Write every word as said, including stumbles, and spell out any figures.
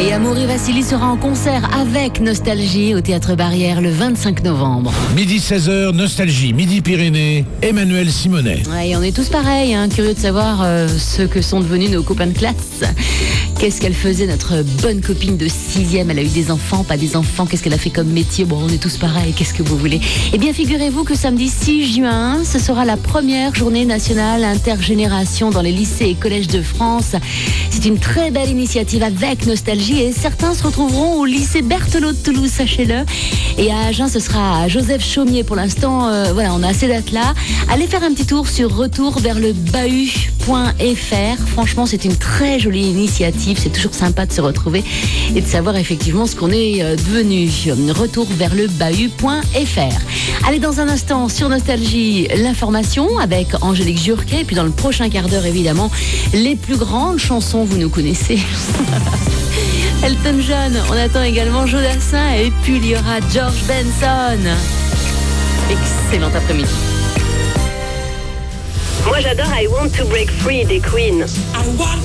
Et Amaury Vassili sera en concert avec Nostalgie au Théâtre Barrière le vingt-cinq novembre. Midi seize heures, Nostalgie, Midi Pyrénées, Emmanuel Simonet. Ouais, et on est tous pareils, hein, curieux de savoir euh, ce que sont devenus nos copains de classe. Qu'est-ce qu'elle faisait, notre bonne copine de sixième? Elle a eu des enfants, pas des enfants? Qu'est-ce qu'elle a fait comme métier? Bon, on est tous pareils, qu'est-ce que vous voulez? Eh bien, figurez-vous que samedi six juin, ce sera la première journée nationale intergénération dans les lycées et collèges de France. C'est une très belle initiative avec Nostalgie et certains se retrouveront au lycée Berthelot de Toulouse, sachez-le. Et à Agen, ce sera à Joseph Chaumier. Pour l'instant, euh, voilà, on a ces dates-là. Allez faire un petit tour sur retour vers le bahut point f r. Franchement, c'est une très jolie initiative. C'est toujours sympa de se retrouver et de savoir effectivement ce qu'on est euh, devenu. Retour vers le bahut point f r. Allez, dans un instant, sur Nostalgie, l'information avec Angélique Jurquet. Et puis dans le prochain quart d'heure, évidemment, les plus grandes chansons, vous nous connaissez. Elton John, on attend également Jodassin et puis il y aura George Benson. Excellent après-midi. Moi j'adore I Want to Break Free des Queen.